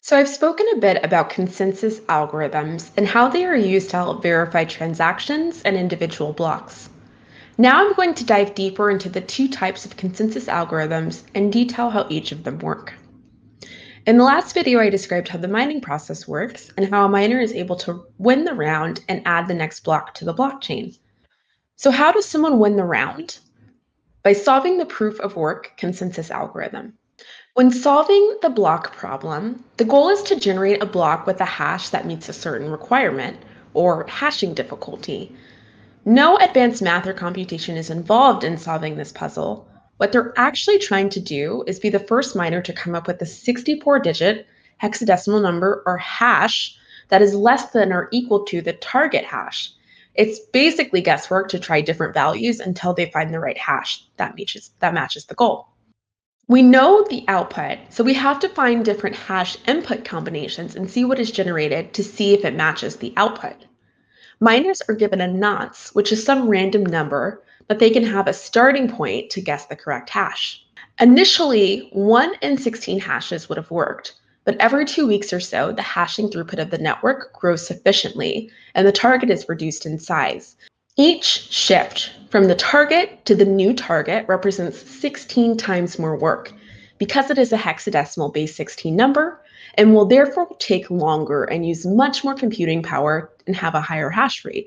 So, I've spoken a bit about consensus algorithms and how they are used to help verify transactions and individual blocks. Now, I'm going to dive deeper into the two types of consensus algorithms and detail how each of them work. In the last video, I described how the mining process works and how a miner is able to win the round and add the next block to the blockchain. So, how does someone win the round? By solving the proof of work consensus algorithm. When solving the block problem, the goal is to generate a block with a hash that meets a certain requirement, or hashing difficulty. No advanced math or computation is involved in solving this puzzle. What they're actually trying to do is be the first miner to come up with a 64-digit hexadecimal number or hash that is less than or equal to the target hash. It's basically guesswork to try different values until they find the right hash that matches the goal. We know the output, so we have to find different hash input combinations and see what is generated to see if it matches the output. Miners are given a nonce, which is some random number, but they can have a starting point to guess the correct hash. Initially, 1 in 16 hashes would have worked, but every 2 weeks or so, the hashing throughput of the network grows sufficiently, and the target is reduced in size. Each shift from the target to the new target represents 16 times more work because it is a hexadecimal base 16 number and will therefore take longer and use much more computing power and have a higher hash rate.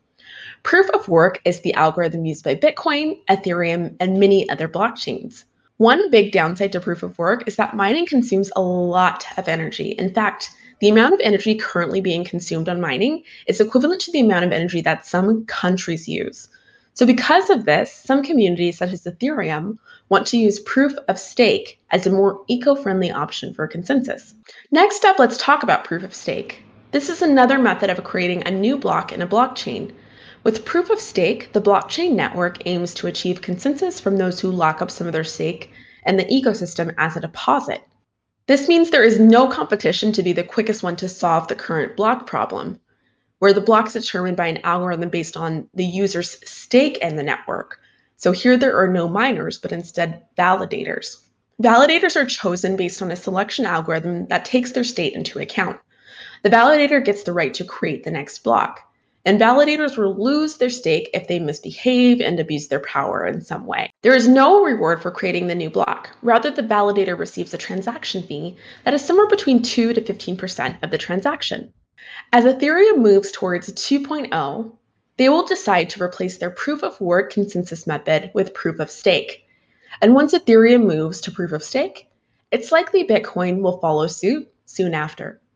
Proof of work is the algorithm used by Bitcoin, Ethereum, and many other blockchains. One big downside to proof of work is that mining consumes a lot of energy. In fact, the amount of energy currently being consumed on mining is equivalent to the amount of energy that some countries use. So, because of this, some communities, such as Ethereum, want to use proof of stake as a more eco friendly option for consensus. Next up, let's talk about proof of stake. This is another method of creating a new block in a blockchain. With proof of stake, the blockchain network aims to achieve consensus from those who lock up some of their stake and the ecosystem as a deposit. This means there is no competition to be the quickest one to solve the current block problem, where the block is determined by an algorithm based on the user's stake in the network. So here there are no miners, but instead validators. Validators are chosen based on a selection algorithm that takes their state into account. The validator gets the right to create the next block, and validators will lose their stake if they misbehave and abuse their power in some way. There is no reward for creating the new block. Rather, the validator receives a transaction fee that is somewhere between 2 to 15% of the transaction. As Ethereum moves towards 2.0, they will decide to replace their proof of work consensus method with proof of stake. And once Ethereum moves to proof of stake, it's likely Bitcoin will follow suit soon after.